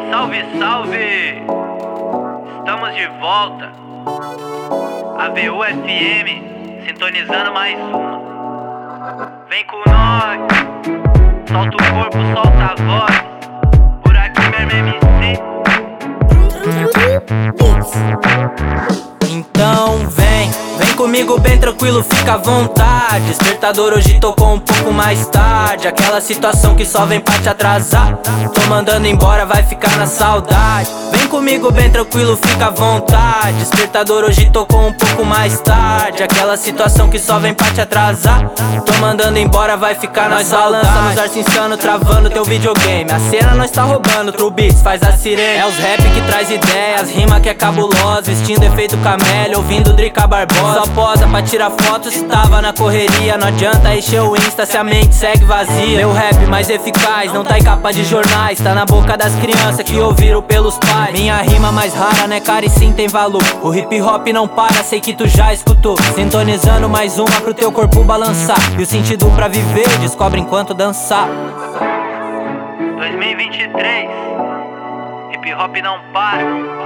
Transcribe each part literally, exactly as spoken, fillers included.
Salve, salve! Estamos de volta. A V U F M, sintonizando mais uma. Vem com nós. Solta o corpo, solta a voz. Por aqui mesmo M C. Então vem, vem comigo bem tranquilo, fica à vontade. Despertador hoje tocou um pouco mais tarde. Aquela situação que só vem pra te atrasar. Tô mandando embora, vai ficar na saudade. Vem comigo bem tranquilo, fica à vontade. Despertador hoje tocou um pouco mais tarde. Aquela situação que só vem pra te atrasar. Tô mandando embora, vai ficar na saudade. Nós nos arce insano, travando teu videogame. A cena nós tá roubando, True Beats faz a sirene. É os rap que traz ideias, rima que é cabulosa. Vestindo efeito camélia, ouvindo Drica Barbosa. Só posa pra tirar foto se tava na correria. Não adianta encher o Insta se a mente segue vazia. Meu rap mais eficaz, não tá em capa de jornais. Tá na boca das crianças que ouviram pelos pais. Minha rima mais rara, né cara, e sim tem valor. O hip hop não para, sei que tu já escutou. Sintonizando mais uma pro teu corpo balançar. E o sentido pra viver, descobre enquanto dançar. dois mil e vinte e três, hip hop não para.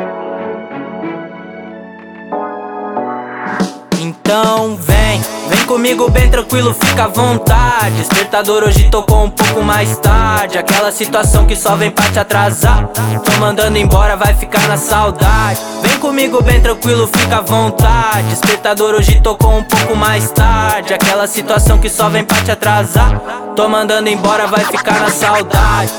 Então vem, vem comigo bem tranquilo, fica à vontade. Despertador hoje tocou um pouco mais tarde. Aquela situação que só vem pra te atrasar. Tô mandando embora, vai ficar na saudade. Vem comigo bem tranquilo, fica à vontade. Despertador hoje tocou um pouco mais tarde. Aquela situação que só vem pra te atrasar. Tô mandando embora, vai ficar na saudade.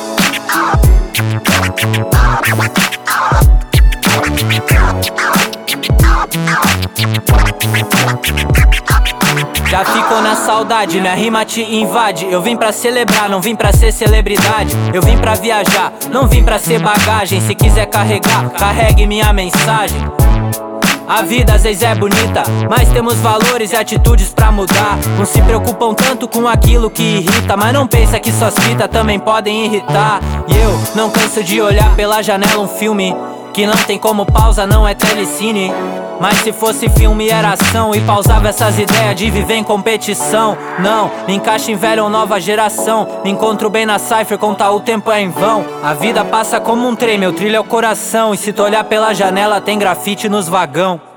Já ficou na saudade, minha rima te invade. Eu vim pra celebrar, não vim pra ser celebridade. Eu vim pra viajar, não vim pra ser bagagem. Se quiser carregar, carregue minha mensagem. A vida às vezes é bonita, mas temos valores e atitudes pra mudar. Não se preocupam tanto com aquilo que irrita, mas não pensa que suas fitas também podem irritar. E eu não canso de olhar pela janela um filme que não tem como pausa, não é telecine. Mas se fosse filme era ação, e pausava essas ideias de viver em competição. Não, me encaixa em velha ou nova geração. Me encontro bem na cypher, contar o tempo é em vão. A vida passa como um trem, meu trilho é o coração. E se tu olhar pela janela tem grafite nos vagão.